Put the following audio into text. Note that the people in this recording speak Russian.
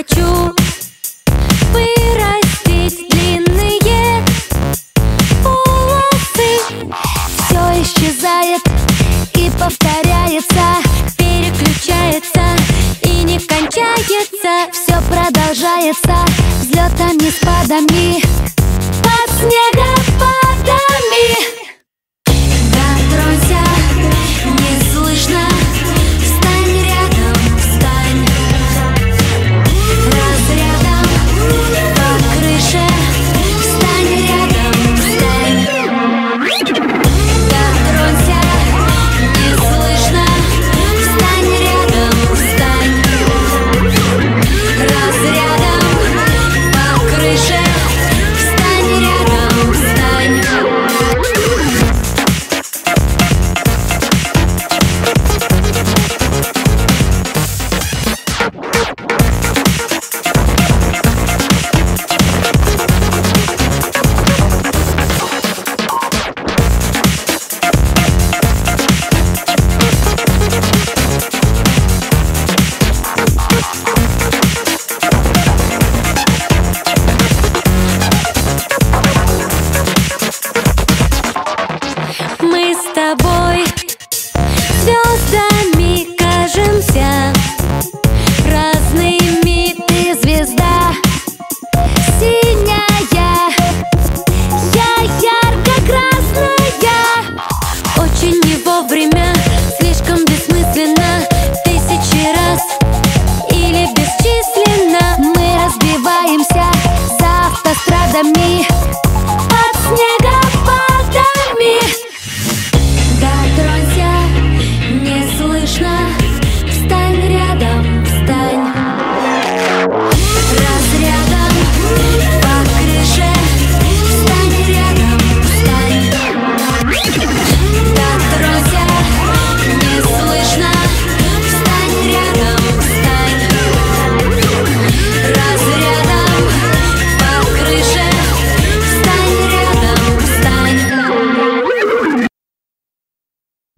хочу вырастить длинные волосы. Все исчезает и повторяется, переключается и не кончается. Все продолжается взлетами, спадами, под снегопадами. Дотронься, не слышно, встань рядом, встань. Разрядом по крыше, встань рядом, встань. Дотронься, не слышно, встань рядом, встань. Разрядом по крыше, встань рядом, встань. Мы с тобой звездами кажемся, разными. Ты звезда, синяя.